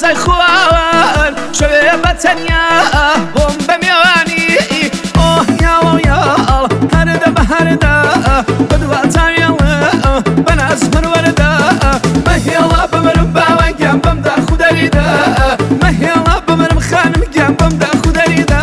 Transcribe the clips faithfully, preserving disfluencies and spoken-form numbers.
قسەی خوار شەوێ بەتەنیا بۆم بە میوانی ئۆ یاڵ یاڵ هەردا بە هەردا بەدوا تاویێڵە بەناز هەروەردا مەهێڵە بمرم باوەنگیان بەمدا خودەریدا مەهێڵە بمرم خانم گیان بەمدا خودەریدا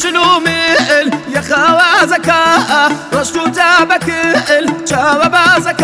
يا خوازك رشتو تابك الشاوة بازك